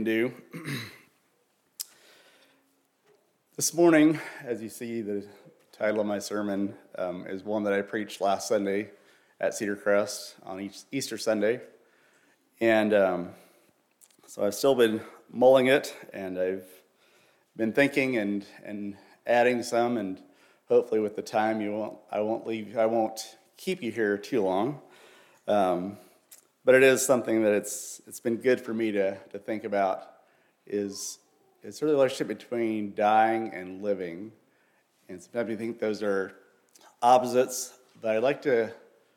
Do. This morning, as you see, the title of my sermon is one that I preached last Sunday at Cedar Crest on Easter Sunday. And so I've still been mulling it, and I've been thinking and adding some, and hopefully with the time I won't keep you here too long. But it is something that it's been good for me to think about is sort of the relationship between dying and living. And sometimes we think those are opposites, but I'd like to,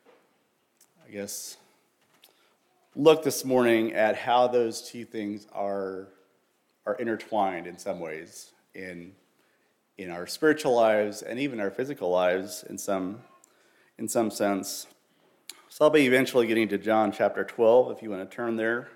look this morning at how those two things are intertwined in some ways in our spiritual lives and even our physical lives in some sense. So I'll be eventually getting to John chapter 12, if you want to turn there.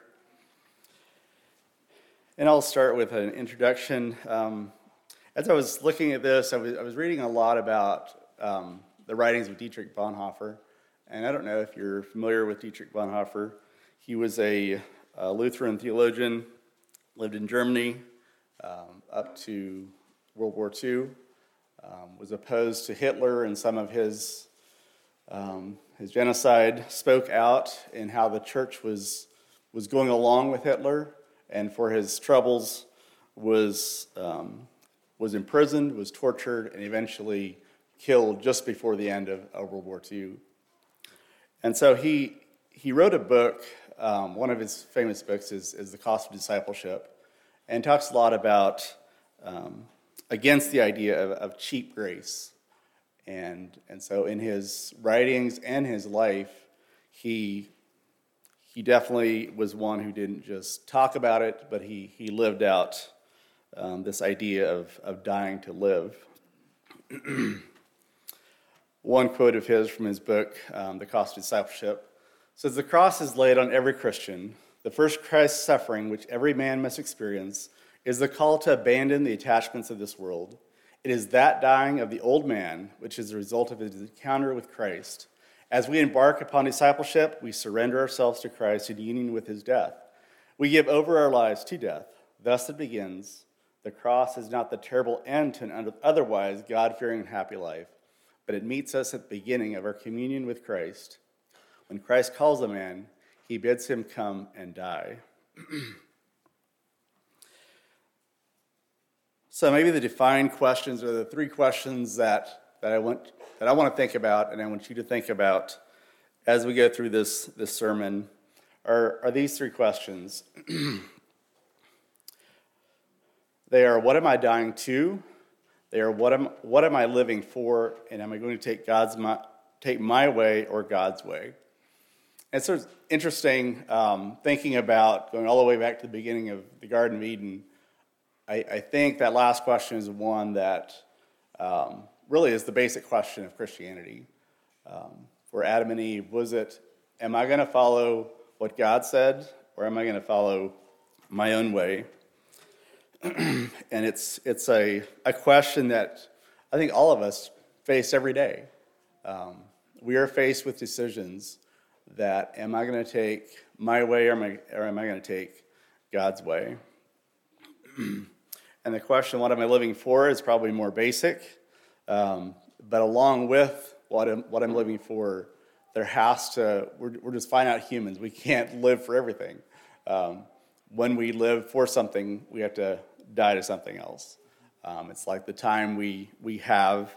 And I'll start with an introduction. As I was looking at this, I was reading a lot about the writings of Dietrich Bonhoeffer. And I don't know if you're familiar with Dietrich Bonhoeffer. He was a Lutheran theologian, lived in Germany up to World War II, was opposed to Hitler and some of his genocide, spoke out in how the church was going along with Hitler, and for his troubles was imprisoned, was tortured, and eventually killed just before the end of World War II. And so he wrote a book. One of his famous books is The Cost of Discipleship, and talks a lot about against the idea of cheap grace. And so in his writings and his life, he definitely was one who didn't just talk about it, but he lived out this idea of dying to live. One quote of his from his book, The Cost of Discipleship, says, "The cross is laid on every Christian. The first Christ's suffering, which every man must experience, is the call to abandon the attachments of this world. It is that dying of the old man, which is the result of his encounter with Christ. As we embark upon discipleship, we surrender ourselves to Christ in union with his death. We give over our lives to death. Thus it begins. The cross is not the terrible end to an otherwise God-fearing and happy life, but it meets us at the beginning of our communion with Christ. When Christ calls a man, he bids him come and die." So maybe the defined questions are the three questions that I want to think about, and I want you to think about as we go through this sermon, are these three questions. They are, what am I dying to? They are, what am I living for? And am I going to take my way or God's way? And so it's interesting thinking about going all the way back to the beginning of the Garden of Eden. I think that last question is one that really is the basic question of Christianity. For Adam and Eve, was it, am I going to follow what God said, or am I going to follow my own way? And it's a question that I think all of us face every day. We are faced with decisions that, am I going to take my way, or am I going to take God's way? And the question, what am I living for, is probably more basic. But along with what I'm living for, we're just finite humans. We can't live for everything. When we live for something, we have to die to something else. It's like the time we have.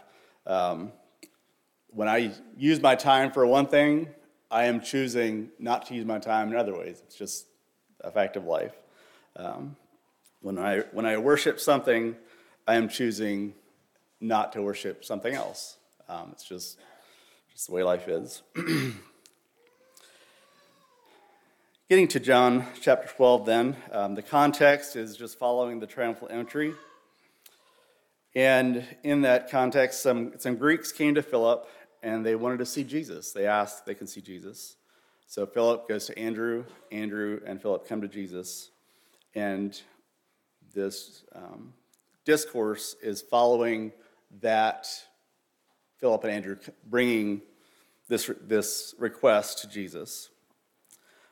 When I use my time for one thing, I am choosing not to use my time in other ways. It's just a fact of life. When I worship something, I am choosing not to worship something else. It's just the way life is. Getting to John chapter 12 then, the context is just following the triumphal entry. And in that context, some Greeks came to Philip, and they wanted to see Jesus. They asked if they can see Jesus. So Philip goes to Andrew. Andrew and Philip come to Jesus. And this discourse is following that Philip and Andrew bringing this request to Jesus.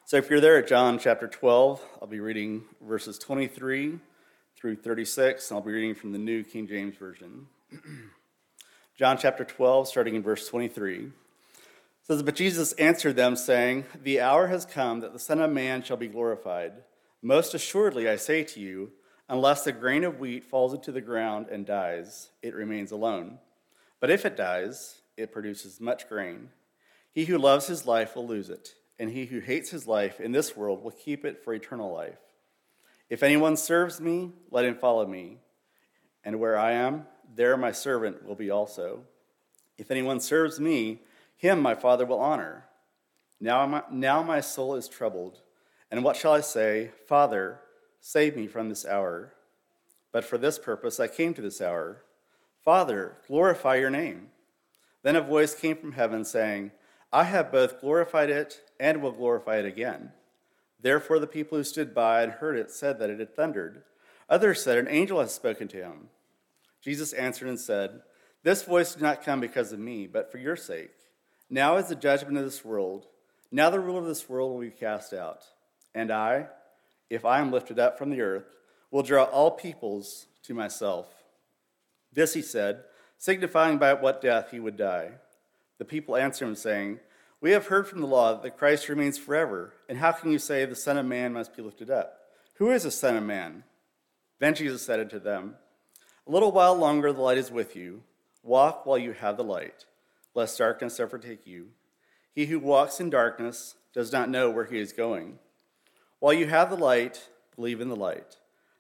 So if you're there at John chapter 12, I'll be reading verses 23 through 36, and I'll be reading from the New King James Version. John chapter 12, starting in verse 23, says, "But Jesus answered them, saying, The hour has come that the Son of Man shall be glorified. Most assuredly, I say to you, unless the grain of wheat falls into the ground and dies, it remains alone. But if it dies, it produces much grain. He who loves his life will lose it, and he who hates his life in this world will keep it for eternal life. If anyone serves me, let him follow me. And where I am, there my servant will be also. If anyone serves me, him my Father will honor. Now my soul is troubled. And what shall I say? Father, save me from this hour. But for this purpose I came to this hour. Father, glorify your name." Then a voice came from heaven saying, "I have both glorified it and will glorify it again." Therefore the people who stood by and heard it said that it had thundered. Others said, "An angel has spoken to him." Jesus answered and said, "This voice did not come because of me, but for your sake. Now is the judgment of this world. Now the ruler of this world will be cast out. And I, if I am lifted up from the earth, will draw all peoples to myself." This he said, signifying by what death he would die. The people answered him, saying, "We have heard from the law that the Christ remains forever. And how can you say the Son of Man must be lifted up? Who is the Son of Man?" Then Jesus said unto them, "A little while longer the light is with you. Walk while you have the light, lest darkness overtake you. He who walks in darkness does not know where he is going. While you have the light, believe in the light,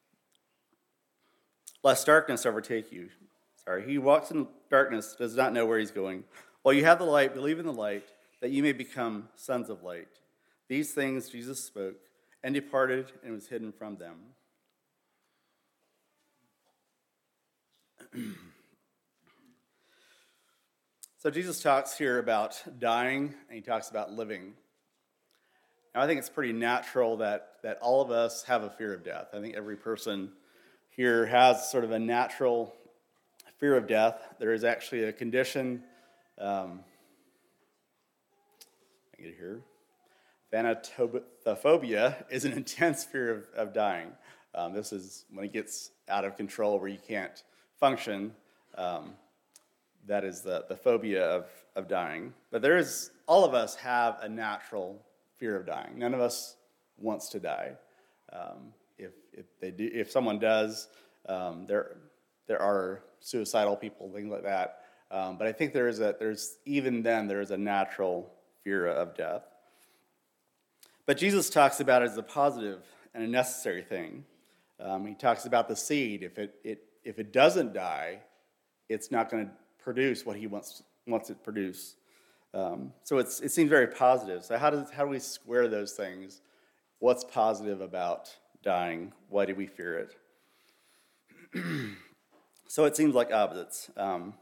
lest darkness overtake you. He who walks in darkness does not know where he's going. While you have the light, believe in the light, that you may become sons of light." These things Jesus spoke, and departed, and was hidden from them. So Jesus talks here about dying, and he talks about living. Now, I think it's pretty natural that all of us have a fear of death. I think every person here has sort of a natural fear of death. There is actually a condition, I get it here. Thanatophobia is an intense fear of dying. This is when it gets out of control where you can't function. That is the phobia of dying. But all of us have a natural fear of dying. None of us wants to die. If someone does, there are suicidal people, things like that. But I think there is a natural fear of death. But Jesus talks about it as a positive and a necessary thing. He talks about the seed. If it doesn't die, it's not going to produce what he wants it to produce. So it seems very positive. So how do we square those things? What's positive about dying? Why do we fear it? So it seems like opposites.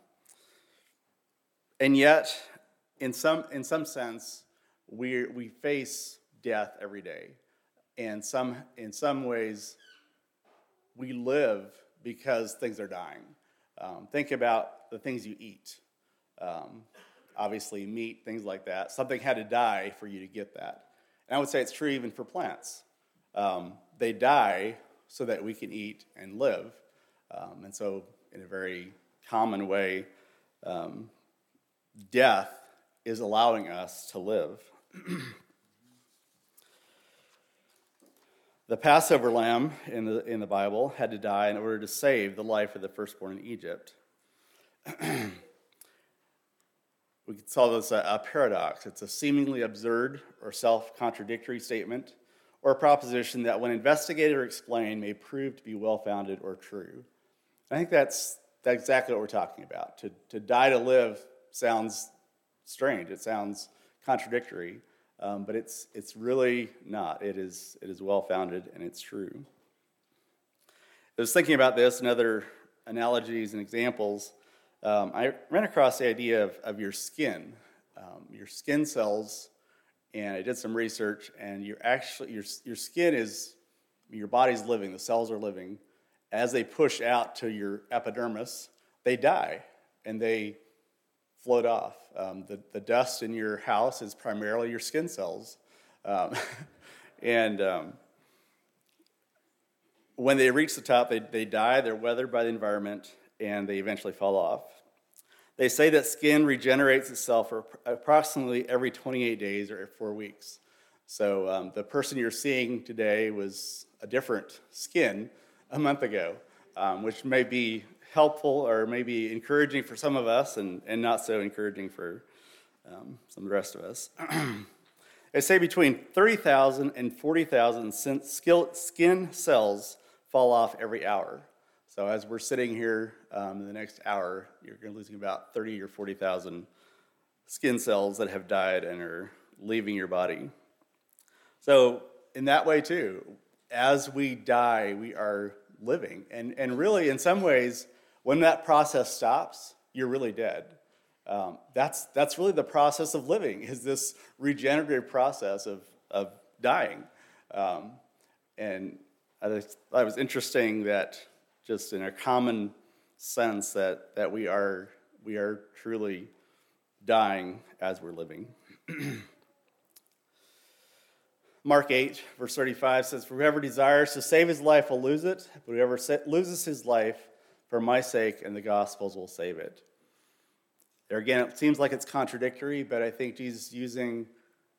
And yet, in some sense, we face death every day. And in some ways, we live because things are dying. Think about the things you eat. Obviously, meat, things like that. Something had to die for you to get that. And I would say it's true even for plants. They die so that we can eat and live. And so, in a very common way, death is allowing us to live. The Passover lamb in the Bible had to die in order to save the life of the firstborn in Egypt. We could call this a paradox. It's a seemingly absurd or self-contradictory statement or a proposition that, when investigated or explained, may prove to be well-founded or true. I think that's exactly what we're talking about. To die to live sounds strange. It sounds contradictory, but it's really not. It is well-founded and it's true. I was thinking about this and other analogies and examples. I ran across the idea of your skin. Your skin cells, and I did some research, and your skin is, your body's living, the cells are living. As they push out to your epidermis, they die, and they float off. The dust in your house is primarily your skin cells. And when they reach the top, they die, they're weathered by the environment, and they eventually fall off. They say that skin regenerates itself for approximately every 28 days or 4 weeks. So the person you're seeing today was a different skin a month ago, which may be helpful or maybe encouraging for some of us and not so encouraging for some of the rest of us. They say between 30,000 and 40,000 skin cells fall off every hour. So as we're sitting here in the next hour, you're going to losing about 30 or 40,000 skin cells that have died and are leaving your body. So in that way too, as we die, we are living. And really, in some ways, when that process stops, you're really dead. That's really the process of living, is this regenerative process of dying. And I thought it was interesting that just in a common sense that we are truly dying as we're living. Mark 8, verse 35 says, "For whoever desires to save his life will lose it, but whoever loses his life for my sake and the gospel's will save it." There again, it seems like it's contradictory, but I think Jesus is using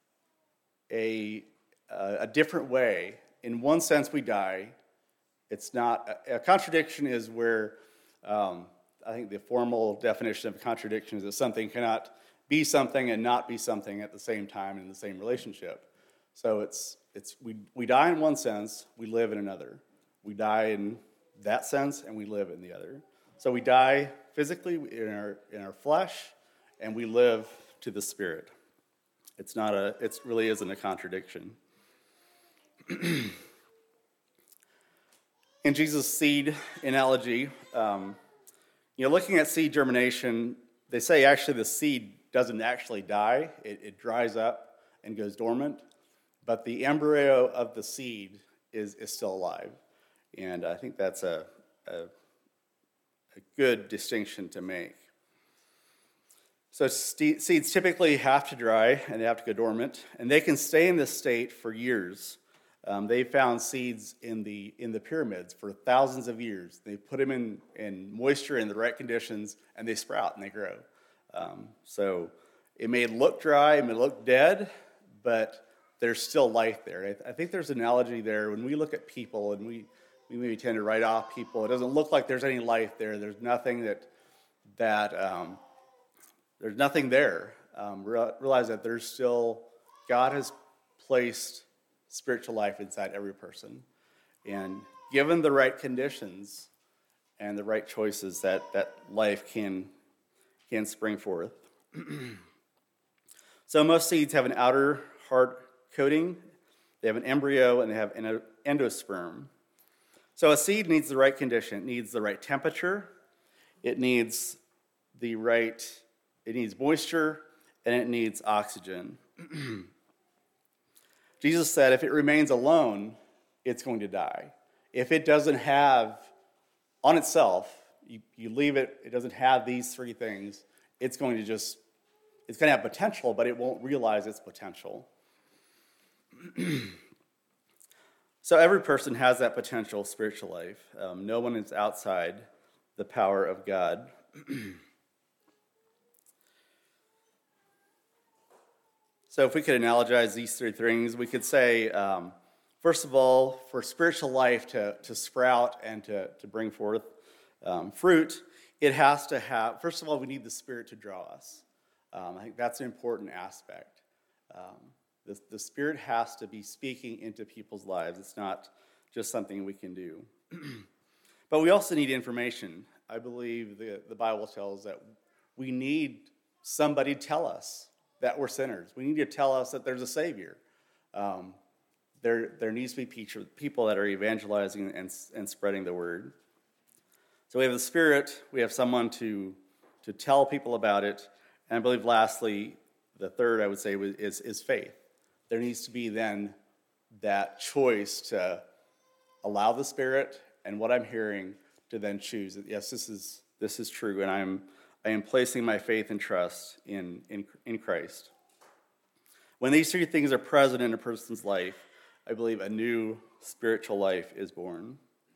a different way. In one sense, we die. It's not a contradiction is where I think the formal definition of a contradiction is that something cannot be something and not be something at the same time in the same relationship. So we die in one sense, we live in another. We die in that sense, and we live in the other. So we die physically in our flesh, and we live to the Spirit. It really isn't a contradiction. In Jesus' seed analogy, looking at seed germination, they say actually the seed doesn't actually die. It dries up and goes dormant, but the embryo of the seed is still alive. And I think that's a good distinction to make. So seeds typically have to dry and they have to go dormant, and they can stay in this state for years. They found seeds in the pyramids for thousands of years. They put them in moisture in the right conditions, and they sprout and they grow. So it may look dry, it may look dead, but there's still life there. I think there's an analogy there. When we look at people, and we maybe tend to write off people, it doesn't look like there's any life there. There's nothing there's nothing there. Realize that there's still, God has placed spiritual life inside every person. And given the right conditions and the right choices, that life can spring forth. So most seeds have an outer hard coating, they have an embryo, and they have an endosperm. So a seed needs the right condition. It needs the right temperature, it needs moisture, and it needs oxygen. Jesus said if it remains alone, it's going to die. If it doesn't have, on itself, you leave it, it doesn't have these three things, it's going to have potential, but it won't realize its potential. So every person has that potential spiritual life. No one is outside the power of God. So if we could analogize these three things, we could say, first of all, for spiritual life to sprout and to bring forth fruit, it has to have, first of all, we need the Spirit to draw us. I think that's an important aspect. The Spirit has to be speaking into people's lives. It's not just something we can do. But we also need information. I believe the Bible tells that we need somebody to tell us that we're sinners. We need to tell us that there's a Savior. There needs to be people that are evangelizing and spreading the word. So we have the Spirit. We have someone to tell people about it. And I believe lastly, the third I would say is faith. There needs to be then that choice to allow the Spirit and what I'm hearing to then choose that yes, this is true, and I am placing my faith and trust in Christ. When these three things are present in a person's life, I believe a new spiritual life is born.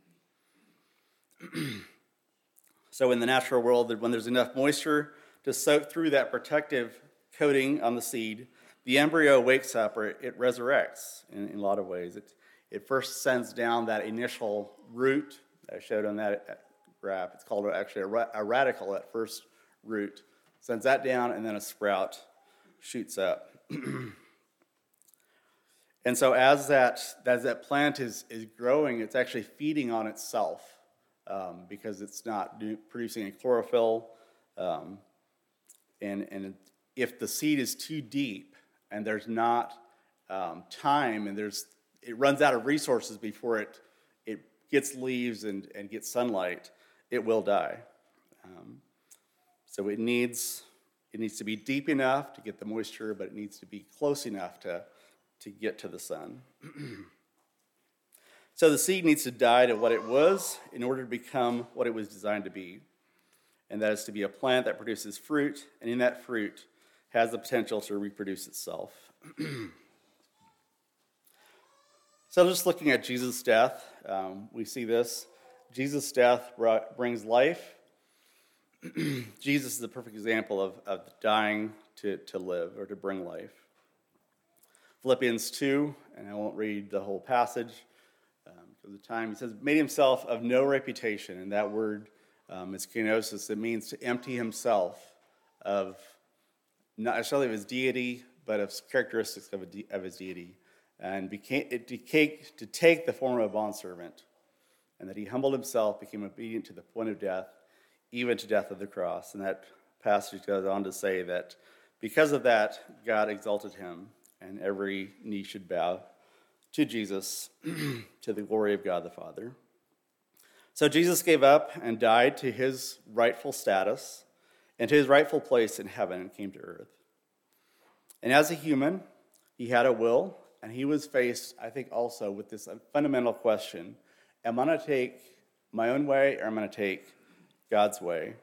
So in the natural world, when there's enough moisture to soak through that protective coating on the seed, the embryo wakes up, or it resurrects in a lot of ways. It first sends down that initial root that I showed on that graph. It's called actually a radical at first root. Sends that down, and then a sprout shoots up. And so as that plant is growing, it's actually feeding on itself because it's not producing a chlorophyll. And if the seed is too deep and there's not time and it runs out of resources before it gets leaves and gets sunlight, it will die. So it needs to be deep enough to get the moisture, but it needs to be close enough to get to the sun. So the seed needs to die to what it was in order to become what it was designed to be. And that is to be a plant that produces fruit, and in that fruit has the potential to reproduce itself. So just looking at Jesus' death, we see this. Jesus' death brings life. Jesus is the perfect example of dying to live or to bring life. Philippians 2, and I won't read the whole passage because of time. He says, made himself of no reputation, and that word is kenosis. It means to empty himself of not necessarily of his deity, but of characteristics of his deity, and to take the form of a bondservant, and that he humbled himself, became obedient to the point of death, even to death of the cross. And that passage goes on to say that because of that, God exalted him, and every knee should bow to Jesus, to the glory of God the Father. So Jesus gave up and died to his rightful status and to his rightful place in heaven and came to earth. And as a human, he had a will, and he was faced, I think, also with this fundamental question: am I going to take my own way, or am I going to take God's way?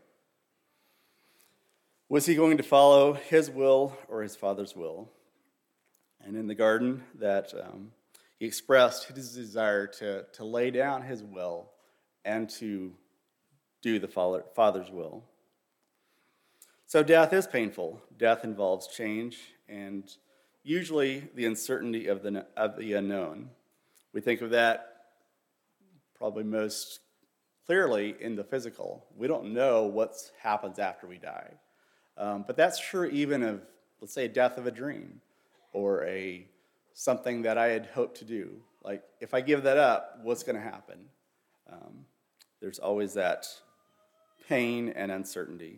Was he going to follow his will or his Father's will? And in the garden, that he expressed his desire to lay down his will and to do the Father's will. So death is painful. Death involves change and usually the uncertainty of the unknown. We think of that probably most clearly in the physical. We don't know what happens after we die. But that's true even of, let's say, death of a dream or something that I had hoped to do. Like, if I give that up, what's going to happen? There's always that pain and uncertainty.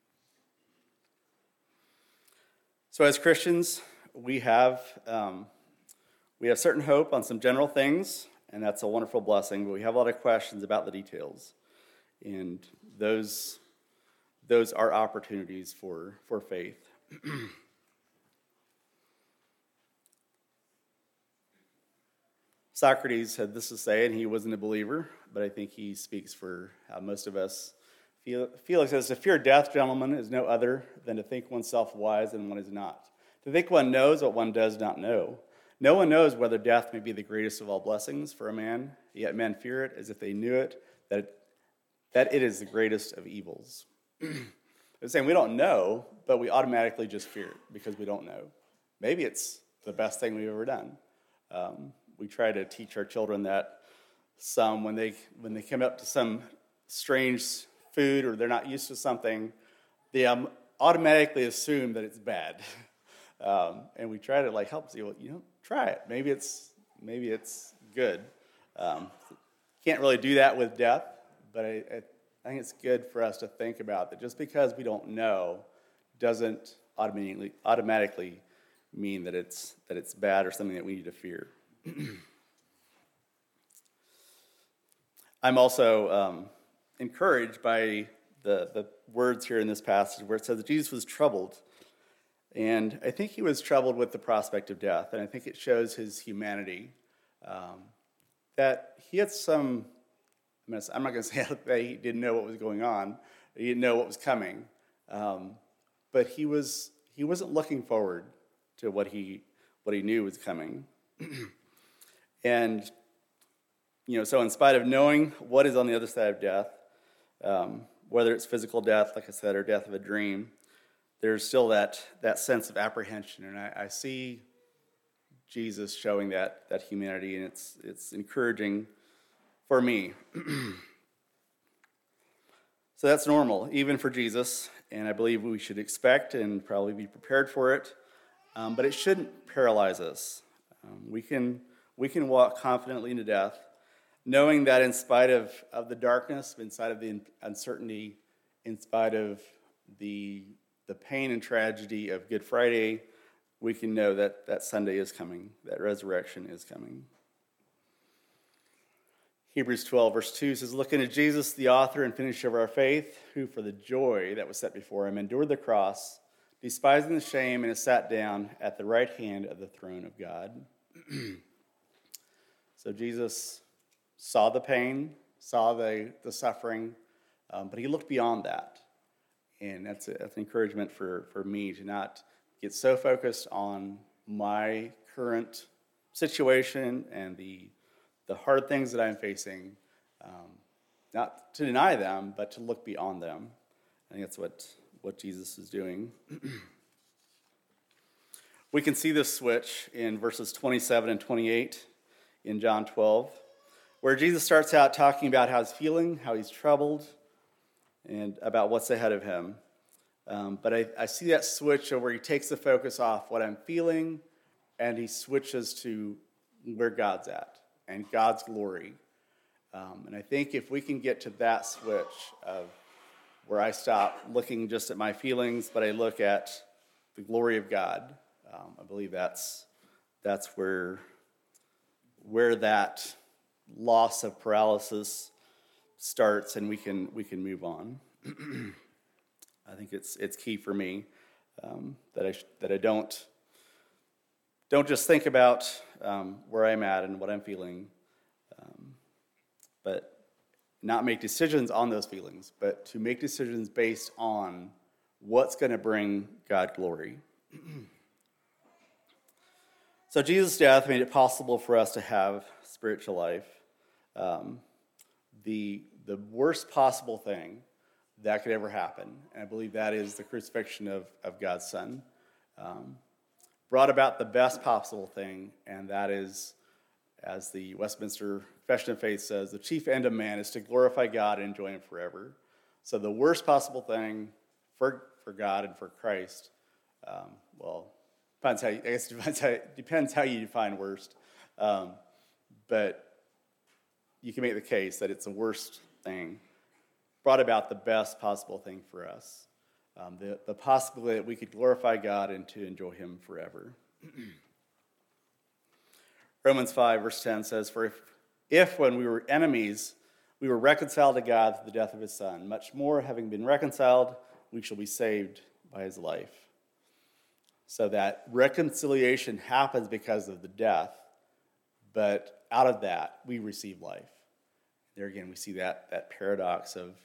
So as Christians, we have certain hope on some general things, and that's a wonderful blessing, but we have a lot of questions about the details. And those are opportunities for faith. Socrates had this to say, and he wasn't a believer, but I think he speaks for how most of us feel. Felix says, to fear death, gentlemen, is no other than to think oneself wise and one is not. To think one knows what one does not know. No one knows whether death may be the greatest of all blessings for a man, yet men fear it as if they knew it, that it is the greatest of evils. They're saying we don't know, but we automatically just fear it because we don't know. Maybe it's the best thing we've ever done. We try to teach our children that when they come up to some strange food or they're not used to something, they automatically assume that it's bad. And we try to help see, try it. Maybe it's good. Can't really do that with death, but I think it's good for us to think about that just because we don't know doesn't automatically mean that it's bad or something that we need to fear. I'm also encouraged by the words here in this passage where it says that Jesus was troubled. And I think he was troubled with the prospect of death, and I think it shows his humanity. That he had I'm not going to say that he didn't know what was going on, he didn't know what was coming, but he wasn't looking forward to what he knew was coming. And, so in spite of knowing what is on the other side of death, whether it's physical death, like I said, or death of a dream, there's still that sense of apprehension. And I see Jesus showing that humanity, and it's encouraging for me. So that's normal, even for Jesus, and I believe we should expect and probably be prepared for it, but it shouldn't paralyze us. We can walk confidently into death, knowing that in spite of the darkness, in spite of the uncertainty, in spite of the pain and tragedy of Good Friday, we can know that Sunday is coming, that resurrection is coming. Hebrews 12, verse 2 says, "Looking at Jesus, the author and finisher of our faith, who for the joy that was set before him endured the cross, despising the shame, and has sat down at the right hand of the throne of God." So Jesus saw the pain, saw the suffering, but he looked beyond that. And that's an encouragement for me to not get so focused on my current situation and the hard things that I'm facing, not to deny them, but to look beyond them. I think that's what Jesus is doing. We can see this switch in verses 27 and 28 in John 12, where Jesus starts out talking about how he's feeling, how he's troubled, and about what's ahead of him. But I see that switch where he takes the focus off what I'm feeling, and he switches to where God's at and God's glory. And I think if we can get to that switch of where I stop looking just at my feelings, but I look at the glory of God, I believe that's where that loss of paralysis starts, and we can move on. I think it's key for me that I don't just think about where I'm at and what I'm feeling, but not make decisions on those feelings, but to make decisions based on what's going to bring God glory. So Jesus' death made it possible for us to have spiritual life. The worst possible thing that could ever happen, and I believe that is the crucifixion of God's Son, brought about the best possible thing, and that is, as the Westminster Confession of Faith says, the chief end of man is to glorify God and enjoy him forever. So the worst possible thing for God and for Christ, depends how you define worst, but you can make the case that it's the worst thing, brought about the best possible thing for us. The possibility that we could glorify God and to enjoy him forever. Romans 5, verse 10 says, "For if when we were enemies, we were reconciled to God through the death of his Son, much more, having been reconciled, we shall be saved by his life." So that reconciliation happens because of the death, but out of that, we receive life. There again, we see that paradox of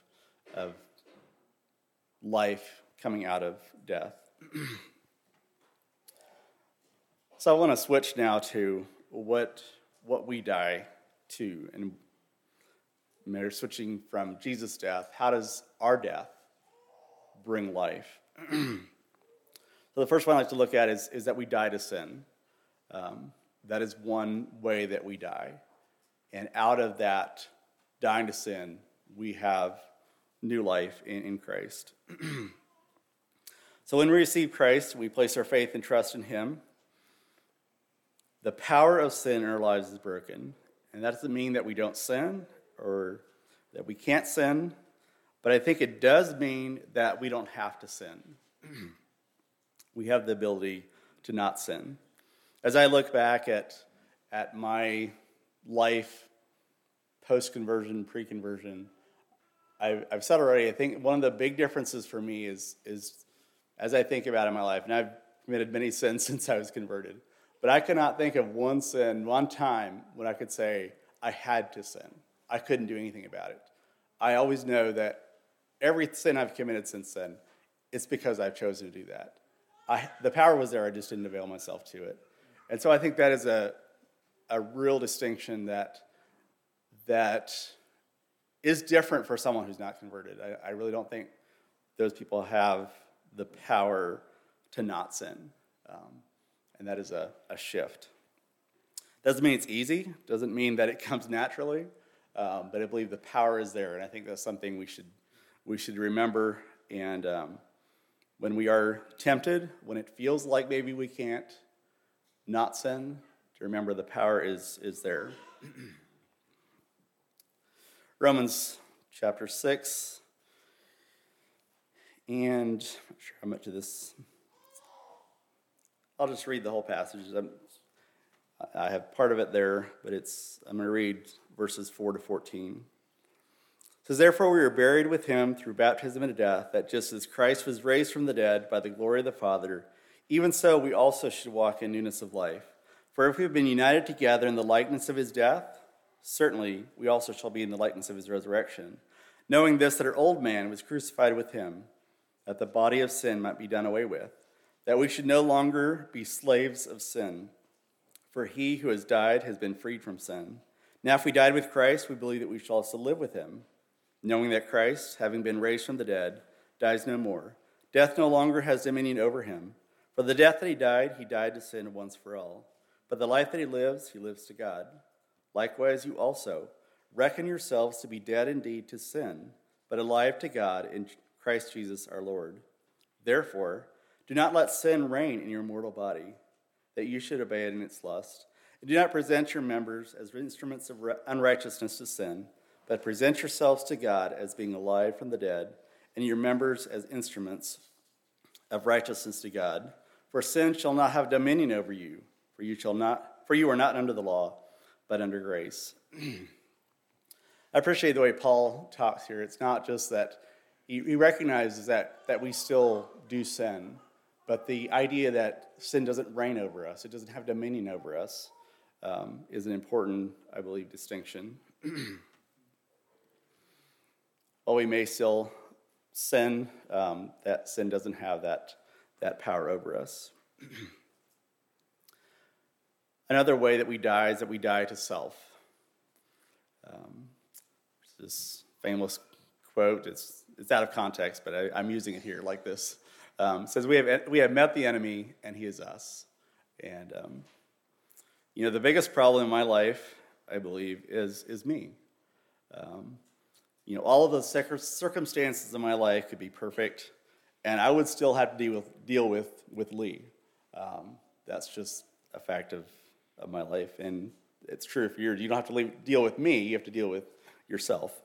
life coming out of death. So I want to switch now to what we die to, and we're switching from Jesus' death. How does our death bring life? So the first one I like to look at is that we die to sin. That is one way that we die, and out of that dying to sin, we have new life in Christ. So when we receive Christ, we place our faith and trust in him. The power of sin in our lives is broken. And that doesn't mean that we don't sin or that we can't sin, but I think it does mean that we don't have to sin. We have the ability to not sin. As I look back at my life, post-conversion, pre-conversion, I've said already, I think one of the big differences for me is as I think about it in my life, and I've committed many sins since I was converted, but I cannot think of one sin, one time when I could say I had to sin. I couldn't do anything about it. I always know that every sin I've committed since then, it's because I've chosen to do that. The power was there, I just didn't avail myself to it. And so I think that is a real distinction that is different for someone who's not converted. I really don't think those people have the power to not sin. And that is a shift. Doesn't mean it's easy. Doesn't mean that it comes naturally. But I believe the power is there. And I think that's something we should remember. And when we are tempted, when it feels like maybe we can't not sin, to remember the power is there. Romans chapter 6. And I'm not sure how much of this. I'll just read the whole passage. I have part of it there, but I'm going to read verses 4 to 14. It says, "Therefore we are buried with him through baptism into death, that just as Christ was raised from the dead by the glory of the Father, even so we also should walk in newness of life. For if we have been united together in the likeness of his death, certainly we also shall be in the likeness of his resurrection. Knowing this, that our old man was crucified with him, that the body of sin might be done away with, that we should no longer be slaves of sin. For he who has died has been freed from sin. Now if we died with Christ, we believe that we shall also live with him, knowing that Christ, having been raised from the dead, dies no more. Death no longer has dominion over him. For the death that he died to sin once for all. But the life that he lives to God. Likewise you also, reckon yourselves to be dead indeed to sin, but alive to God in Christ Jesus our Lord. Therefore, do not let sin reign in your mortal body, that you should obey it in its lust. And do not present your members as instruments of unrighteousness to sin, but present yourselves to God as being alive from the dead, and your members as instruments of righteousness to God. For sin shall not have dominion over you, for you are not under the law, but under grace." I appreciate the way Paul talks here. It's not just that he recognizes that we still do sin, but the idea that sin doesn't reign over us, it doesn't have dominion over us, is an important, I believe, distinction. While we may still sin, that sin doesn't have that power over us. Another way that we die is that we die to self. This famous quote, it's out of context, but I'm using it here like this. It says, we have met the enemy, and he is us. And, the biggest problem in my life, I believe, is me. All of the circumstances in my life could be perfect, and I would still have to deal with Lee. That's just a fact of my life, and it's true. If you don't have to deal with me, you have to deal with yourself.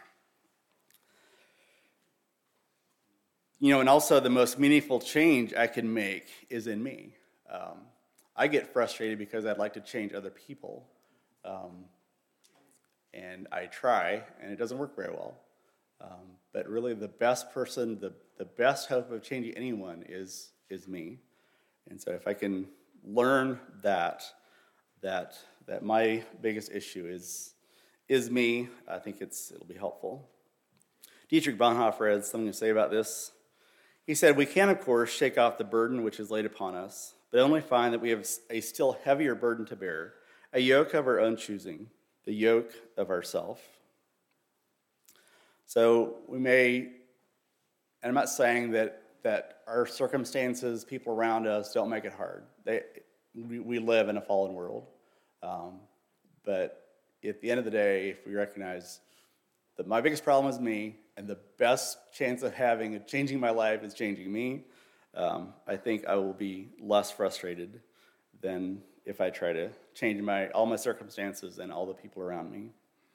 And also the most meaningful change I can make is in me. I get frustrated because I'd like to change other people. And I try, and it doesn't work very well. But really the best person, the best hope of changing anyone is me. And so if I can learn that my biggest issue is me, I think it'll be helpful. Dietrich Bonhoeffer had something to say about this. He said, "We can, of course, shake off the burden which is laid upon us, but only find that we have a still heavier burden to bear, a yoke of our own choosing, the yoke of ourself." So we may, and I'm not saying that our circumstances, people around us, don't make it hard. We live in a fallen world. But at the end of the day, if we recognize that my biggest problem is me, and the best chance of changing my life is changing me, I think I will be less frustrated than if I try to change all my circumstances and all the people around me.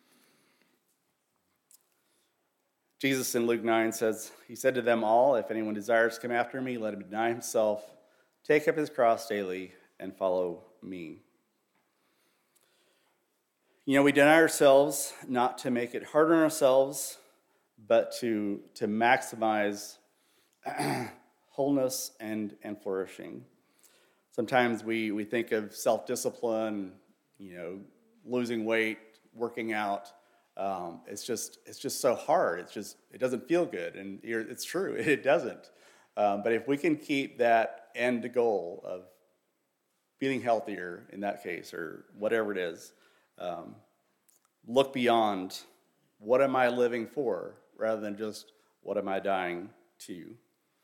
Jesus in Luke 9 says, he said to them all, "If anyone desires to come after me, let him deny himself, take up his cross daily, and follow me." We deny ourselves not to make it harder on ourselves, but to maximize wholeness and flourishing. Sometimes we think of self-discipline, losing weight, working out. It's just so hard. It doesn't feel good, and it's true, it doesn't. But if we can keep that end goal of feeling healthier in that case, or whatever it is. Look beyond, what am I living for, rather than just, what am I dying to?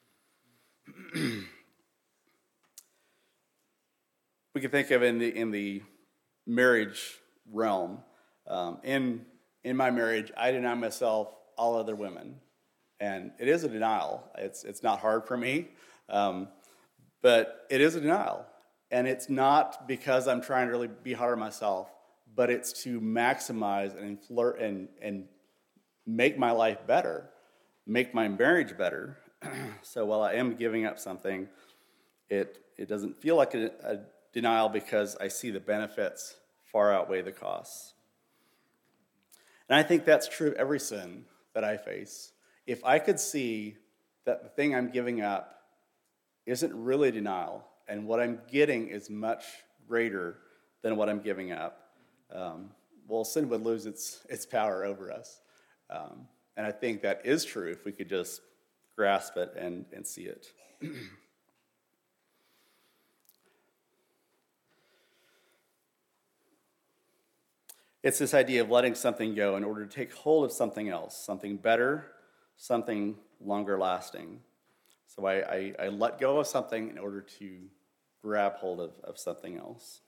We can think of in the marriage realm. In my marriage, I deny myself all other women, and it is a denial. It's not hard for me, but it is a denial, and it's not because I'm trying to really be hard on myself, but it's to maximize and make my life better, make my marriage better. So while I am giving up something, it doesn't feel like a denial, because I see the benefits far outweigh the costs. And I think that's true of every sin that I face. If I could see that the thing I'm giving up isn't really denial, and what I'm getting is much greater than what I'm giving up, well, sin would lose its power over us. And I think that is true if we could just grasp it and see it. It's this idea of letting something go in order to take hold of something else, something better, something longer lasting. So I let go of something in order to grab hold of something else.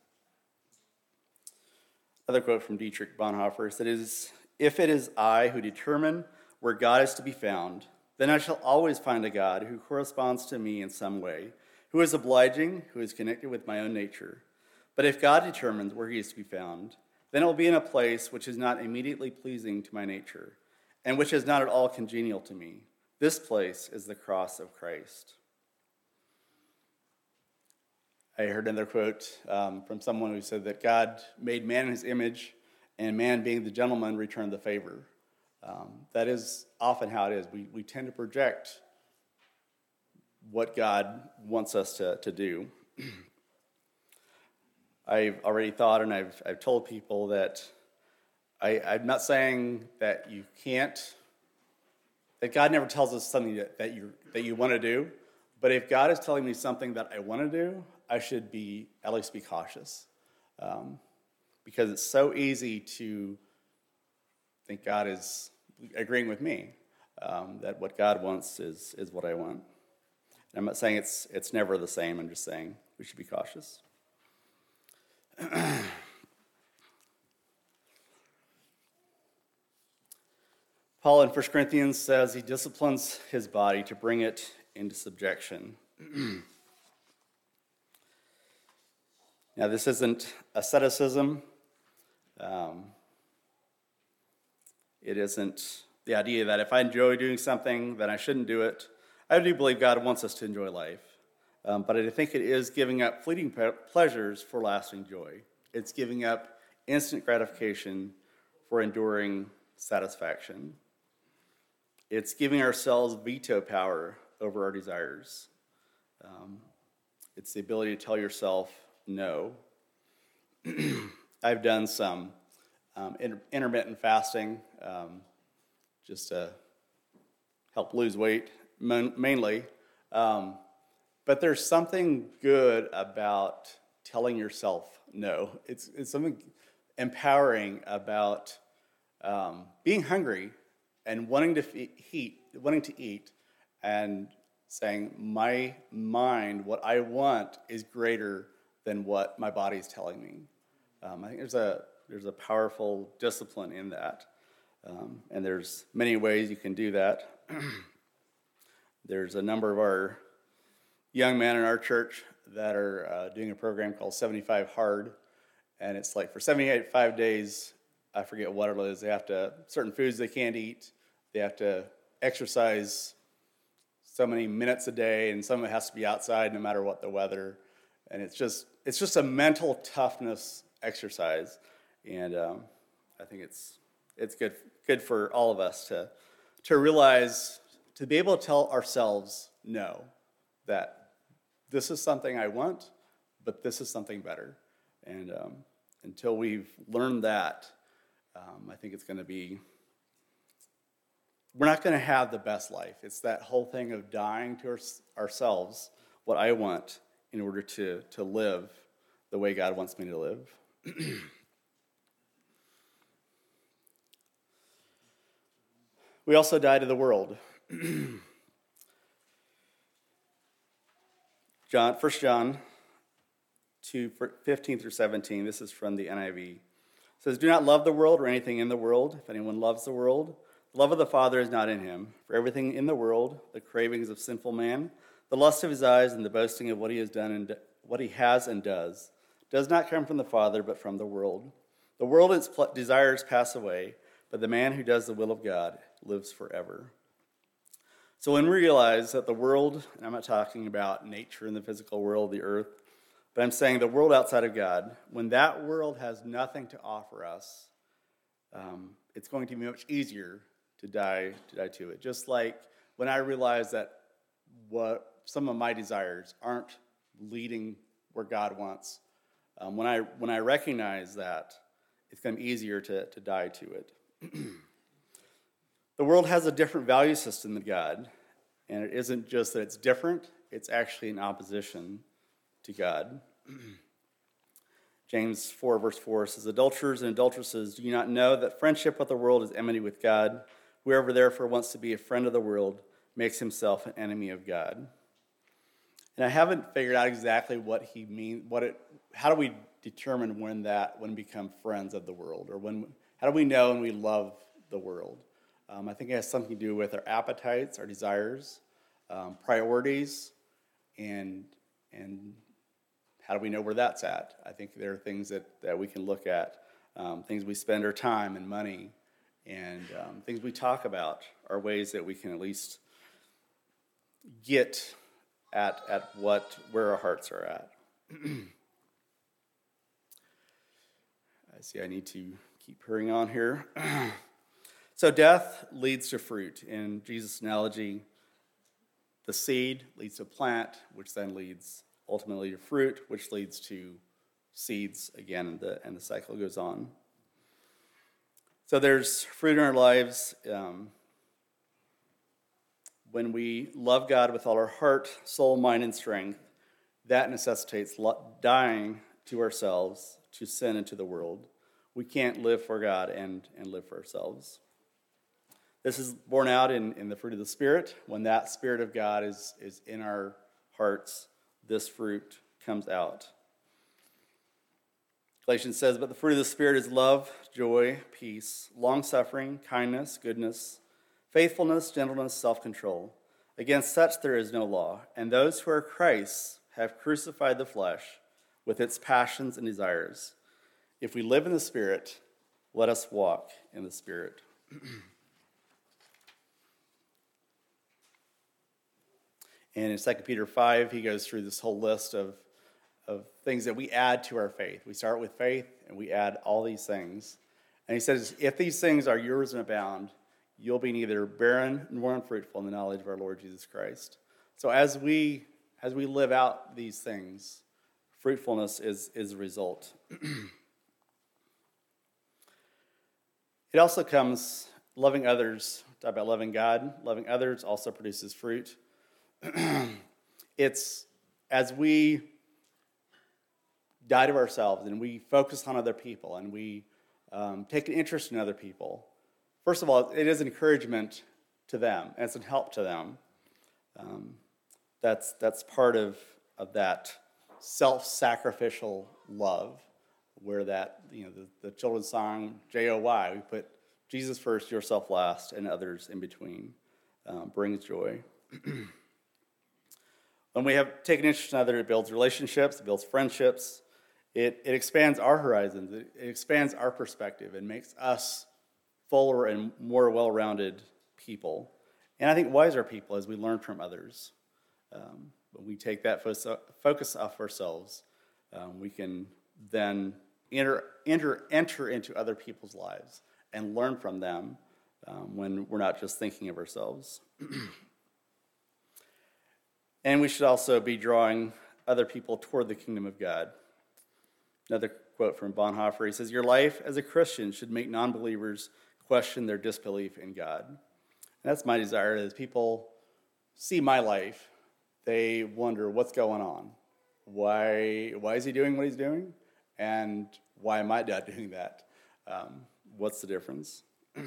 Another quote from Dietrich Bonhoeffer says, "If it is I who determine where God is to be found, then I shall always find a God who corresponds to me in some way, who is obliging, who is connected with my own nature. But if God determines where he is to be found, then it will be in a place which is not immediately pleasing to my nature, and which is not at all congenial to me. This place is the cross of Christ." I heard another quote from someone who said that God made man in his image, and man, being the gentleman, returned the favor. That is often how it is. We tend to project what God wants us to do. I've already thought, and I've told people that I'm not saying that you can't, that God never tells us something that you want to do, but if God is telling me something that I want to do, I should at least be cautious, because it's so easy to think God is agreeing with me, that what God wants is what I want. And I'm not saying it's never the same. I'm just saying we should be cautious. Paul in 1 Corinthians says he disciplines his body to bring it into subjection. Now, this isn't asceticism. It isn't the idea that if I enjoy doing something, then I shouldn't do it. I do believe God wants us to enjoy life. But I think it is giving up fleeting pleasures for lasting joy. It's giving up instant gratification for enduring satisfaction. It's giving ourselves veto power over our desires. It's the ability to tell yourself no. I've done some intermittent fasting just to help lose weight, mainly. But there's something good about telling yourself no. It's something empowering about being hungry and wanting to eat, and saying, my mind, what I want, is greater than what my body is telling me. I think there's a powerful discipline in that, and there's many ways you can do that. There's a number of our young men in our church that are doing a program called 75 Hard, and it's like for 75 days, I forget what it is, they have to, certain foods they can't eat, they have to exercise so many minutes a day, and some of it has to be outside no matter what the weather, and it's just a mental toughness exercise, and I think it's good for all of us to realize, to be able to tell ourselves no, that this is something I want, but this is something better. And until we've learned that, I think it's going to be, we're not going to have the best life. It's that whole thing of dying to ourselves, what I want, in order to live the way God wants me to live. We also die to the world. 1 John 2:15 through 17, this is from the NIV. It says, "Do not love the world or anything in the world. If anyone loves the world, the love of the Father is not in him. For everything in the world, the cravings of sinful man, the lust of his eyes, and the boasting of what he has done and what he has and does not come from the Father, but from the world. The world and its desires pass away, but the man who does the will of God lives forever." So when we realize that the world, and I'm not talking about nature in the physical world, the earth, but I'm saying the world outside of God, when that world has nothing to offer us, it's going to be much easier to die to it. Just like when I realize that what some of my desires aren't leading where God wants, when I recognize that, it's going to be easier to die to it. The world has a different value system than God, and it isn't just that it's different, it's actually in opposition to God. James 4, verse 4 says, "Adulterers and adulteresses, do you not know that friendship with the world is enmity with God? Whoever therefore wants to be a friend of the world makes himself an enemy of God." And I haven't figured out exactly what he means, how do we determine when we become friends of the world, or how do we know when we love the world? I think it has something to do with our appetites, our desires, priorities, and how do we know where that's at? I think there are things that we can look at, things we spend our time and money, and things we talk about are ways that we can at least get at where our hearts are at. I see I need to keep hurrying on here. So death leads to fruit. In Jesus' analogy, the seed leads to a plant, which then leads ultimately to fruit, which leads to seeds again, and the cycle goes on. So there's fruit in our lives. When we love God with all our heart, soul, mind, and strength, that necessitates dying to ourselves, to sin, and to the world. We can't live for God and live for ourselves. This is borne out in the fruit of the Spirit. When that Spirit of God is in our hearts, this fruit comes out. Galatians says, "But the fruit of the Spirit is love, joy, peace, long-suffering, kindness, goodness, faithfulness, gentleness, self-control. Against such there is no law. And those who are Christ's have crucified the flesh with its passions and desires. If we live in the Spirit, let us walk in the Spirit." And in 2 Peter 5, he goes through this whole list of things that we add to our faith. We start with faith, and we add all these things. And he says, if these things are yours and abound, you'll be neither barren nor unfruitful in the knowledge of our Lord Jesus Christ. So as we live out these things, fruitfulness is a result. It also comes loving others. Talk about loving God. Loving others also produces fruit. It's as we die to ourselves and we focus on other people and we take an interest in other people. First of all, it is encouragement to them and it's a help to them. That's part of that self-sacrificial love, where that the children's song J-O-Y, we put Jesus first, yourself last, and others in between, brings joy. When we have taken interest in others, it builds relationships, it builds friendships, it expands our horizons, it expands our perspective, and makes us fuller and more well-rounded people. And I think wiser people as we learn from others. When we take that focus off ourselves, we can then enter into other people's lives and learn from them when we're not just thinking of ourselves. And we should also be drawing other people toward the kingdom of God. Another quote from Bonhoeffer, he says, "Your life as a Christian should make non-believers question their disbelief in God." And that's my desire, as people see my life, they wonder, what's going on? why is he doing what he's doing? And why am I not doing that? What's the difference?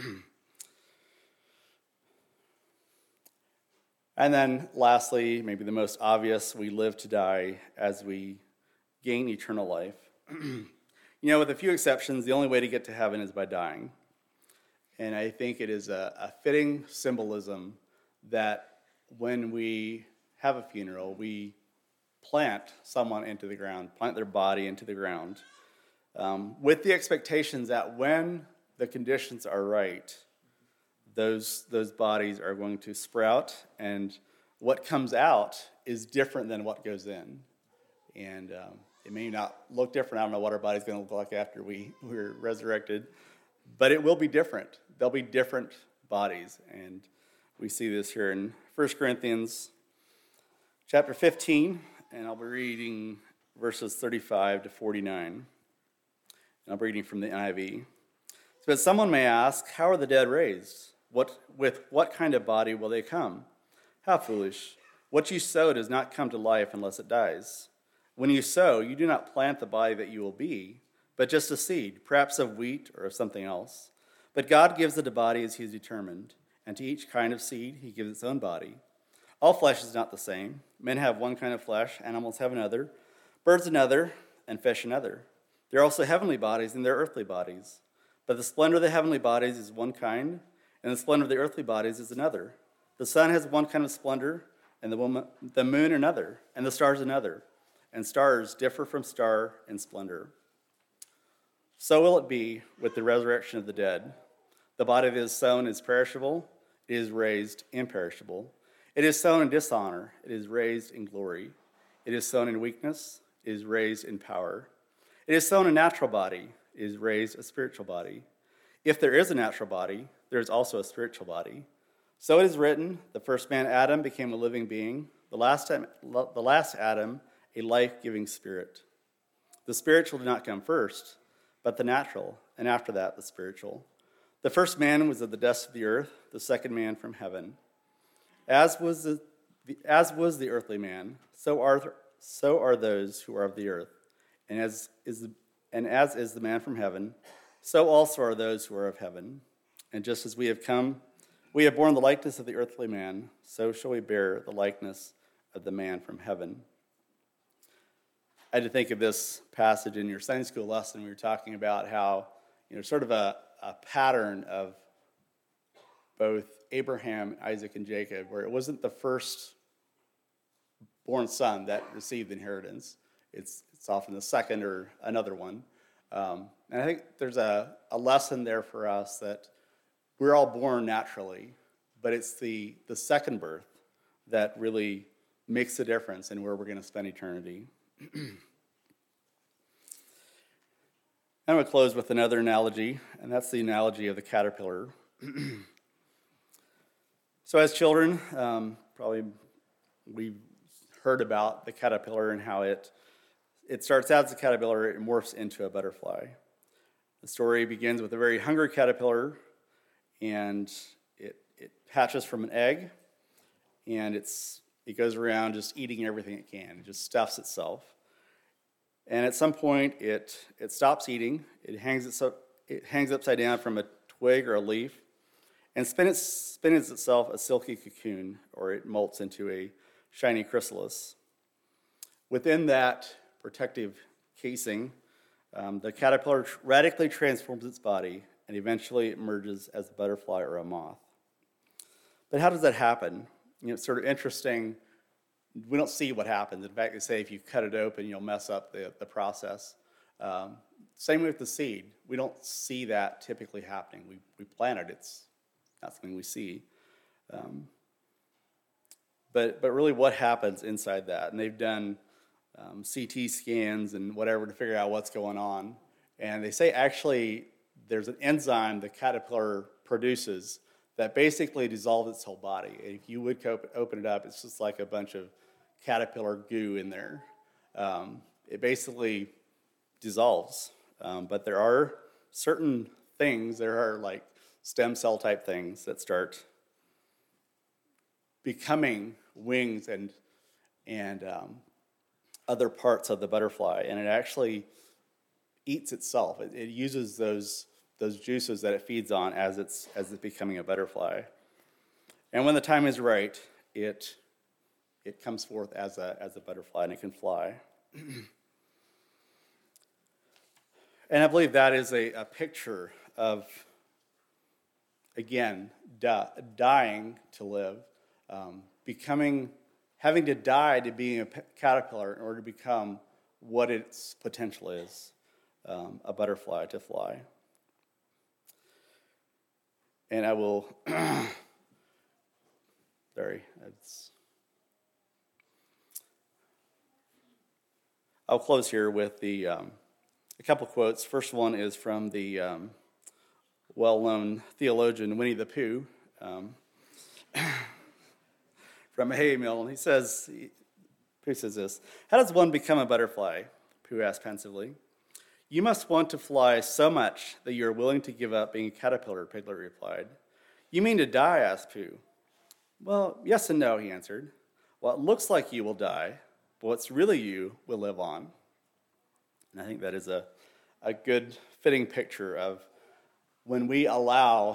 And then lastly, maybe the most obvious, we live to die as we gain eternal life. With a few exceptions, the only way to get to heaven is by dying. And I think it is a fitting symbolism that when we have a funeral, we plant someone into the ground, plant their body into the ground, with the expectations that when the conditions are right, those bodies are going to sprout, and what comes out is different than what goes in. And it may not look different. I don't know what our body's going to look like after we're resurrected, but it will be different. There'll be different bodies, and we see this here in 1 Corinthians chapter 15, and I'll be reading verses 35 to 49. And I'll be reading from the NIV. But someone may ask, how are the dead raised? With what kind of body will they come? How foolish. What you sow does not come to life unless it dies. When you sow, you do not plant the body that you will be, but just a seed, perhaps of wheat or of something else. But God gives it a body as he has determined, and to each kind of seed he gives its own body. All flesh is not the same. Men have one kind of flesh, animals have another, birds another, and fish another. There are also heavenly bodies and there are earthly bodies. But the splendor of the heavenly bodies is one kind, and the splendor of the earthly bodies is another. The sun has one kind of splendor, and the moon another, and the stars another. And stars differ from star in splendor. So will it be with the resurrection of the dead. The body that is sown is perishable, it is raised imperishable. It is sown in dishonor, it is raised in glory. It is sown in weakness, it is raised in power. It is sown a natural body, it is raised a spiritual body. If there is a natural body, there is also a spiritual body. So it is written, the first man, Adam, became a living being. The last Adam, a life-giving spirit. The spiritual did not come first, but the natural, and after that, the spiritual. The first man was of the dust of the earth, the second man from heaven. As was the earthly man, so are those who are of the earth. And as is the man from heaven, so also are those who are of heaven. And just as we have borne the likeness of the earthly man, so shall we bear the likeness of the man from heaven. I had to think of this passage in your Sunday school lesson. We were talking about how, sort of a pattern of both Abraham, Isaac, and Jacob, where it wasn't the first born son that received the inheritance. It's often the second or another one. And I think there's a lesson there for us that we're all born naturally, but it's the second birth that really makes the difference in where we're going to spend eternity. I'm going to close with another analogy, and that's the analogy of the caterpillar. So as children, probably we've heard about the caterpillar and how it starts out as a caterpillar, it morphs into a butterfly. The story begins with a very hungry caterpillar, and it hatches from an egg, and it goes around just eating everything it can. It just stuffs itself. And at some point, it stops eating. It hangs upside down from a twig or a leaf, and spins itself a silky cocoon, or it molts into a shiny chrysalis. Within that protective casing, the caterpillar radically transforms its body, and eventually it emerges as a butterfly or a moth. But how does that happen? It's sort of interesting. We don't see what happens. In fact, they say if you cut it open, you'll mess up the process. Same with the seed. We don't see that typically happening. We plant it. It's not something we see. But really what happens inside that? And they've done CT scans and whatever to figure out what's going on. And they say actually there's an enzyme the caterpillar produces that basically dissolves its whole body. And if you would open it up, it's just like a bunch of caterpillar goo in there. It basically dissolves. But there are certain things, there are like stem cell type things that start becoming wings and other parts of the butterfly, and it actually eats itself. It uses those juices that it feeds on as it's becoming a butterfly. And when the time is right, it comes forth as a butterfly, and it can fly. And I believe that is a picture of, again, dying to live, having to die to being a caterpillar in order to become what its potential is, a butterfly to fly. And I will, I'll close here with a couple quotes. First one is from the well-known theologian Winnie the Pooh, from Hay Mill. Pooh says this: "How does one become a butterfly?" Pooh asked pensively. "You must want to fly so much that you are willing to give up being a caterpillar," Piglet replied. "You mean to die?" asked Pooh. "Well, yes and no," he answered. "Well, it looks like you will die, but what's really you will live on." And I think that is a good fitting picture of when we allow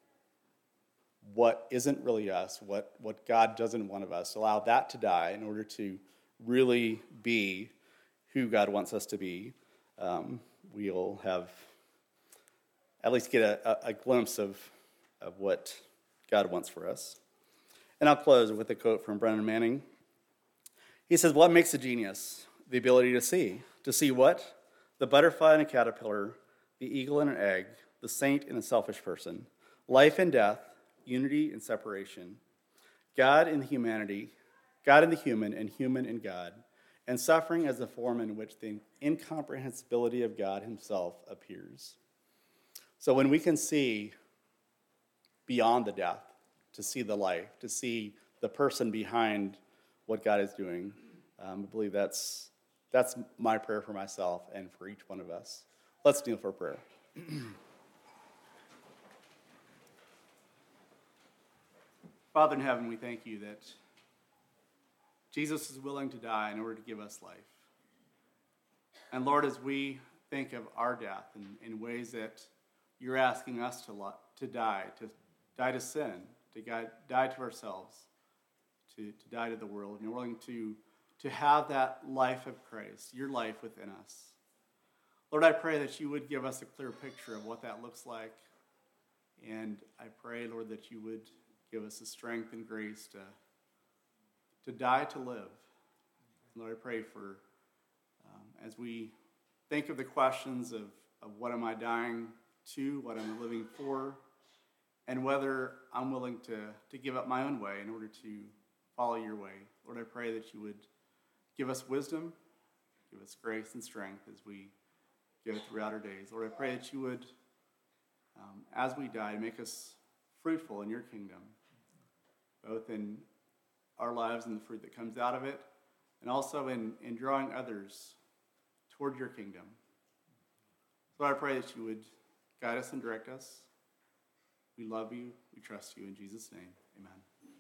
what isn't really us, what God doesn't want of us, allow that to die in order to really be who God wants us to be. We'll have at least get a glimpse of what God wants for us. And I'll close with a quote from Brennan Manning. He says, "What makes a genius? The ability to see. To see what? The butterfly and a caterpillar, the eagle and an egg, the saint and a selfish person, life and death, unity and separation, God in the humanity, God in the human, and human in God, and suffering as the form in which the incomprehensibility of God himself appears." So when we can see beyond the death, to see the life, to see the person behind what God is doing, I believe that's my prayer for myself and for each one of us. Let's kneel for prayer. Father in heaven, we thank you that Jesus is willing to die in order to give us life. And Lord, as we think of our death in ways that you're asking us to die to sin, to die to ourselves, to die to the world, and you're willing to have that life of Christ, your life within us. Lord, I pray that you would give us a clear picture of what that looks like. And I pray, Lord, that you would give us the strength and grace to die to live. Lord, I pray for, as we think of the questions of what am I dying to, what am I living for, and whether I'm willing to give up my own way in order to follow your way. Lord, I pray that you would give us wisdom, give us grace and strength as we go throughout our days. Lord, I pray that you would, as we die, make us fruitful in your kingdom, both in our lives and the fruit that comes out of it, and also in drawing others toward your kingdom. So I pray that you would guide us and direct us. We love you. We trust you. In Jesus' name, amen.